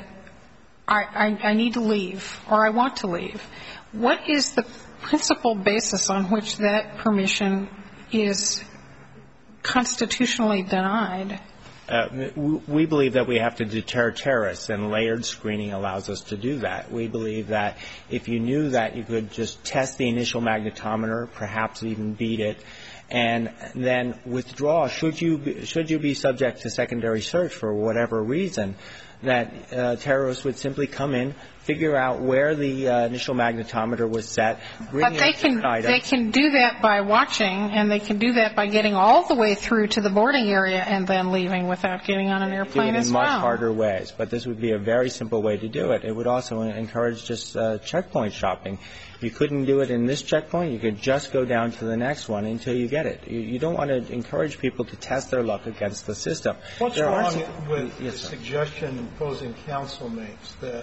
I need to leave, or I want to leave. What is the principal basis on which that permission is constitutionally denied? We believe that we have to deter terrorists, and layered screening allows us to do that. We believe that if you knew that, you could just test the initial magnetometer, perhaps even beat it, and then withdraw. Should you be subject to secondary search for whatever reason, that terrorists would simply come in, figure out where the initial magnetometer was set, bring but they can do that by watching, and they can do that by getting all the way through to the boarding area and then leaving without getting on an airplane as well. In much harder ways, but this would be a very simple way to do it. It would also encourage just checkpoint shopping. You couldn't do it in this checkpoint. You could just go down to the next one until you get it. You don't want to encourage people to test their luck against the system. What's wrong with the suggestion opposing counsel makes that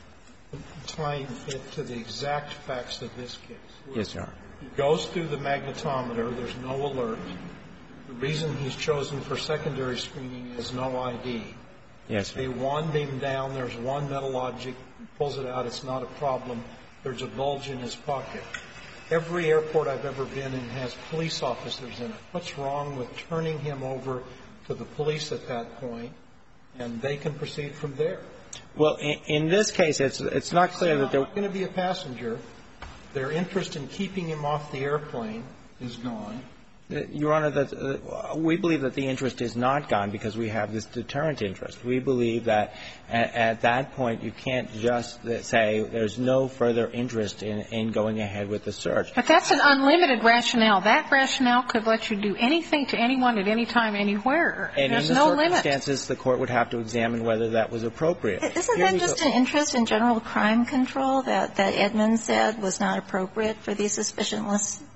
tying it to the exact facts of this case? Yes, Your Honor. He goes through the magnetometer. There's no alert. The reason he's chosen for secondary screening is no ID. Yes, sir. They wand him down. There's one metal object. Pulls it out. It's not a problem. There's a bulge in his pocket. Every airport I've ever been in has police officers in it. What's wrong with turning him over to the police at that point, and they can proceed from there? Well, in this case, it's not clear that they're not going to be a passenger. Their interest in keeping him off the airplane is gone. Your Honor, we believe that the interest is not gone because we have this deterrent interest. We believe that at that point you can't just say there's no further interest in going ahead with the search. But that's an unlimited rationale. That rationale could let you do anything to anyone at any time, anywhere. And there's in no the limit. circumstances, the court would have to examine whether that was appropriate. Isn't that just an interest in general crime control that Edmunds said was not appropriate for these suspicionless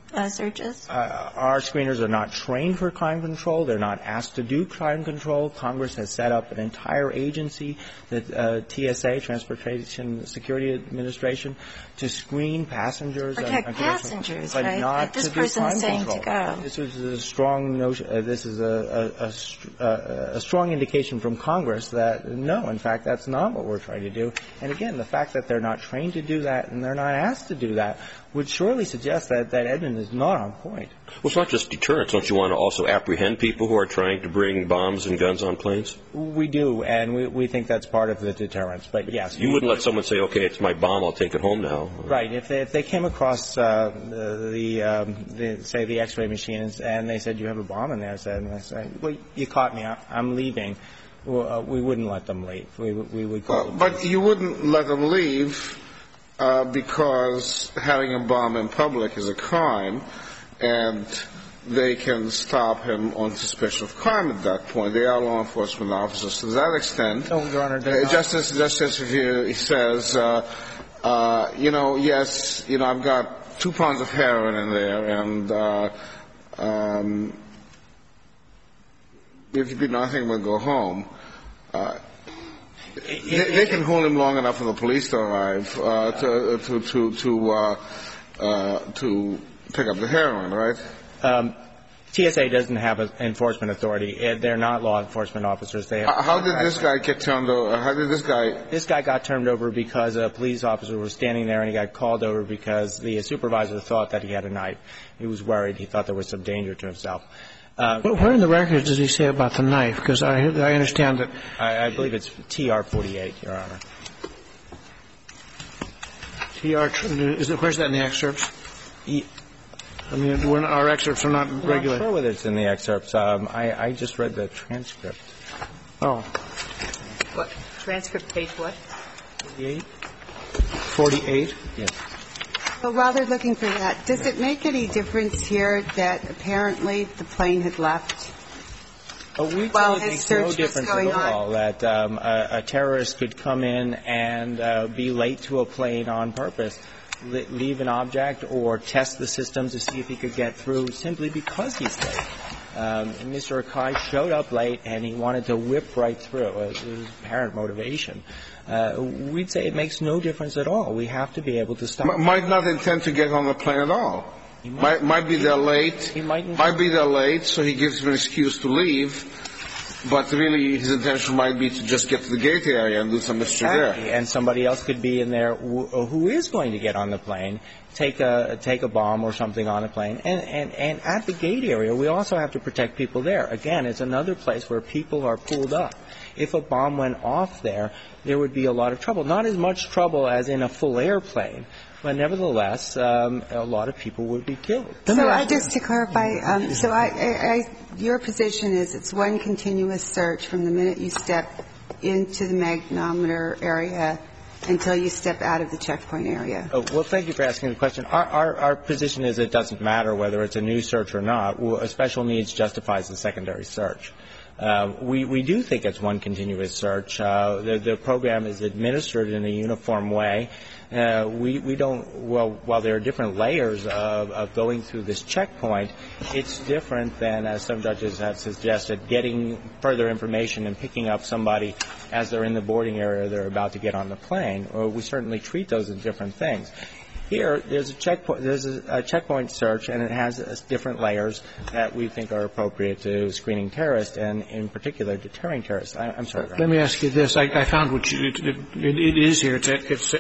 searches? Our screeners are not trained for crime control. They're not asked to do crime control. Congress has set up an entire agency, the TSA, Transportation Security Administration, to screen passengers. Protect passengers, but right? not This to do person crime is saying control. to go. This is a strong notion. This is a strong indication from Congress that no, in fact, that's not what we're trying to do. And again, the fact that they're not trained to do that and they're not asked to do that would surely suggest that Edmund is not on point. Well, it's not just deterrence. Don't you want to also apprehend people who are trying to bring bombs and guns on planes? We do, and we think that's part of the deterrence. But yes, you wouldn't let someone say, "Okay, it's my bomb. I'll take it home now." Right. If they came across say the X-ray machine and they said you have a bomb in there, and I said, "Well, you caught me. I'm leaving." We wouldn't let them leave. We would call. But you wouldn't let them leave. Because having a bomb in public is a crime, and they can stop him on suspicion of crime at that point. They are law enforcement officers. To that extent, no, Your Honor, Justice he says, yes, I've got 2 pounds of heroin in there, and if you do nothing, we'll go home. They can hold him long enough for the police to arrive to pick up the heroin, right? TSA doesn't have enforcement authority. They're not law enforcement officers. They have. How did this guy get turned over? How did this guy? This guy got turned over because a police officer was standing there, and he got called over because the supervisor thought that he had a knife. He was worried. He thought there was some danger to himself. Where in the records does he say about the knife? Because I understand that. I believe it's TR-48, Your Honor. Where's that in the excerpts? I mean, our excerpts are not regular. I'm not sure whether it's in the excerpts. I just read the transcript. Oh. What? Transcript page what? 48? 48? Yes. Well, while they're looking for that, does it make any difference here that apparently the plane had left? While it makes no difference at all that a terrorist could come in and be late to a plane on purpose, leave an object, or test the system to see if he could get through simply because he's late. Mr. Akai showed up late, and he wanted to whip right through. It was apparent motivation. We'd say it makes no difference at all. We have to be able to stop. Might not intend to get on the plane at all. Might be there late. He might be there late, so he gives him an excuse to leave. But really, his intention might be to just get to the gate area and do some mischief there. And somebody else could be in there who is going to get on the plane, take a bomb or something on the plane. And at the gate area, we also have to protect people there. Again, it's another place where people are pulled up. If a bomb went off there, there would be a lot of trouble. Not as much trouble as in a full airplane, but nevertheless, a lot of people would be killed. So just to clarify, your position is it's one continuous search from the minute you step into the magnetometer area until you step out of the checkpoint area. Well, thank you for asking the question. Our position is it doesn't matter whether it's a new search or not. Special needs justifies the secondary search. We do think it's one continuous search. The program is administered in a uniform way. We don't, while there are different layers of going through this checkpoint, it's different than, as some judges have suggested, getting further information and picking up somebody as they're in the boarding area, they're about to get on the plane. We certainly treat those as different things. Here, there's a checkpoint search, and it has different layers that we think are appropriate to screening terrorists, and in particular, deterring terrorists. I'm sorry. Let me ask you this. I found it is here. It's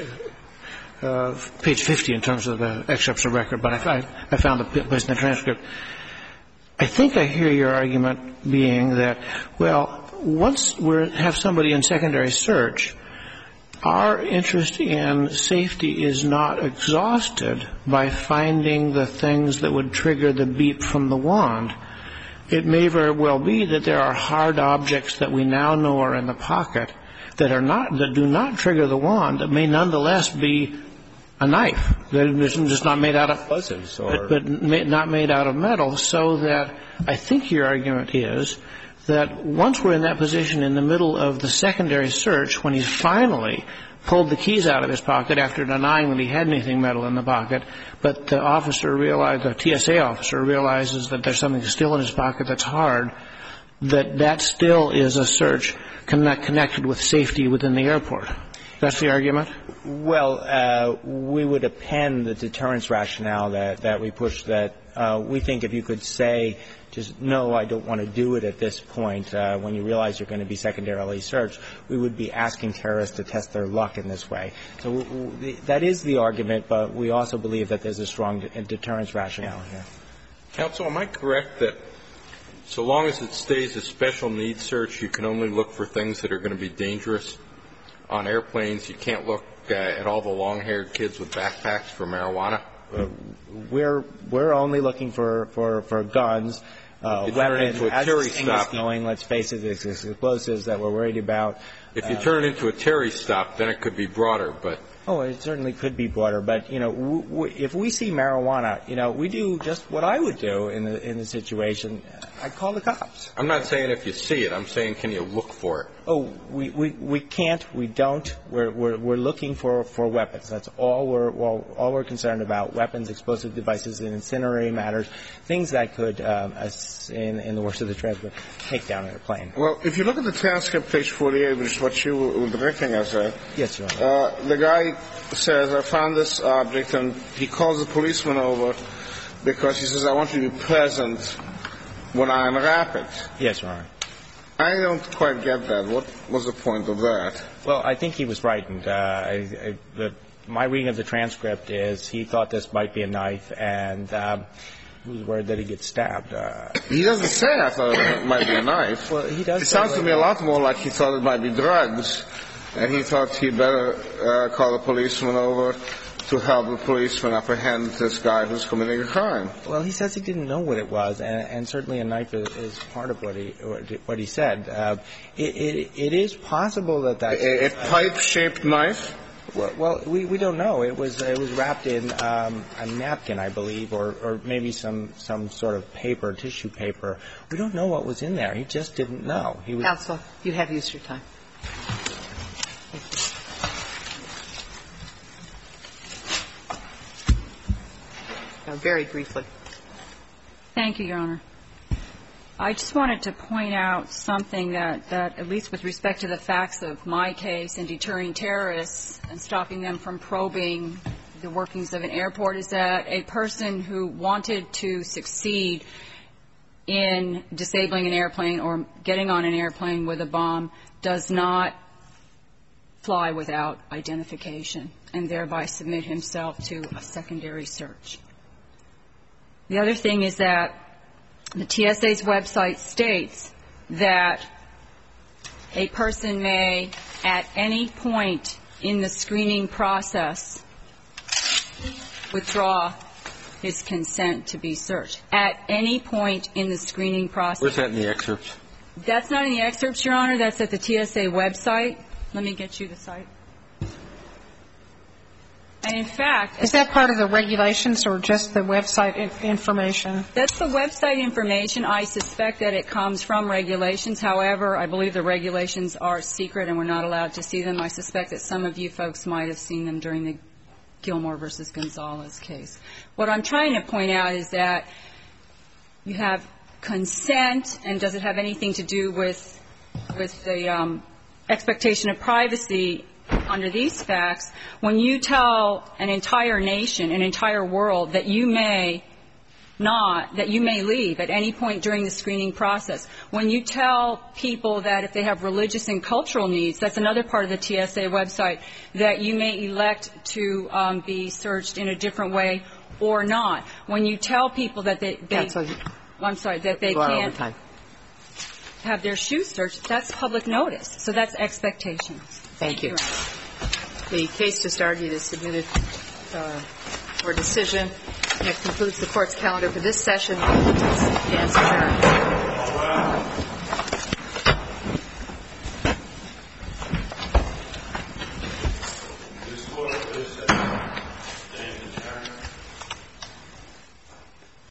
page 50 in terms of the excerpts of record, but I found the place in the transcript. I think I hear your argument being that, well, once we have somebody in secondary search, our interest in safety is not exhausted by finding the things that would trigger the beep from the wand. It may very well be that there are hard objects that we now know are in the pocket that do not trigger the wand, that may nonetheless be a knife that is just not made out of explosives, but not made out of metal. So that I think your argument is that once we're in that position in the middle of the secondary search, when he's finally pulled the keys out of his pocket after denying that he had anything metal in the pocket, but the TSA officer realizes that there's something still in his pocket that's hard, that still is a search connected with safety within the airport. That's the argument? Well, we would append the deterrence rationale that we push, that we think if you could say, just, no, I don't want to do it at this point, when you realize you're going to be secondarily searched, we would be asking terrorists to test their luck in this way. So that is the argument, but we also believe that there's a strong deterrence rationale here. Counsel, am I correct that so long as it stays a special needs search, you can only look for things that are going to be dangerous on airplanes? You can't look at all the long-haired kids with backpacks for marijuana? We're only looking for guns, weapons. As this thing is going, let's face it, it's explosives that we're worried about. If you turn it into a Terry stop, then it could be broader, but... Oh, it certainly could be broader, but, if we see marijuana, we do just what I would do in the situation. I'd call the cops. I'm not saying if you see it. I'm saying, can you look for it? Oh, we can't. We don't. We're looking for weapons. That's all we're concerned about. Weapons, explosive devices, and incendiary matters, things that could, in the worst of the transcript, take down an airplane. Well, if you look at the transcript, page 48, which is what you were directing us at. Yes, Your Honor. The guy says, I found this object, and he calls the policeman over because he says, I want you to be present when I unwrap it. Yes, Your Honor. I don't quite get that. What was the point of that? Well, I think he was frightened. My reading of the transcript is he thought this might be a knife, and he was worried that he'd get stabbed. He doesn't say I thought it might be a knife. Well, he does. It sounds to me a lot more like he thought it might be drugs, and he thought he'd better call the policeman over to help the policeman apprehend this guy who's committing a crime. Well, he says he didn't know what it was, and certainly a knife is part of what he said. It is possible that that's a pipe-shaped knife. Well, we don't know. It was wrapped in a napkin, I believe, or maybe some sort of paper, tissue paper. We don't know what was in there. He just didn't know. Counsel, you have used your time. Very briefly. Thank you, Your Honor. I just wanted to point out something that at least with respect to the facts of my case in deterring terrorists and stopping them from probing the workings of an airport, is that a person who wanted to succeed in disabling an airplane or getting on an airplane with a bomb does not fly without identification and thereby submit himself to a secondary search. The other thing is that the TSA's website states that a person may, at any point in the screening process, withdraw his consent to be searched. At any point in the screening process. Where's that in the excerpts? That's not in the excerpts, Your Honor. That's at the TSA website. Let me get you the site. And in fact, is that part of the regulations or just the website information? That's the website information. I suspect that it comes from regulations. However, I believe the regulations are secret and we're not allowed to see them. I suspect that some of you folks might have seen them during the Gilmore versus Gonzalez case. What I'm trying to point out is that you have consent, and does it have anything to do with the expectation of privacy under these facts? When you tell an entire nation, an entire world, that you may leave at any point during the screening process, when you tell people that if they have religious and cultural needs, that's another part of the TSA website, that you may elect to be searched in a different way or not. When you tell people that they can't have their shoes searched, that's public notice. So that's expectations. Thank you. The case just argued is submitted for decision. That concludes the Court's calendar for this session. Stands adjourned.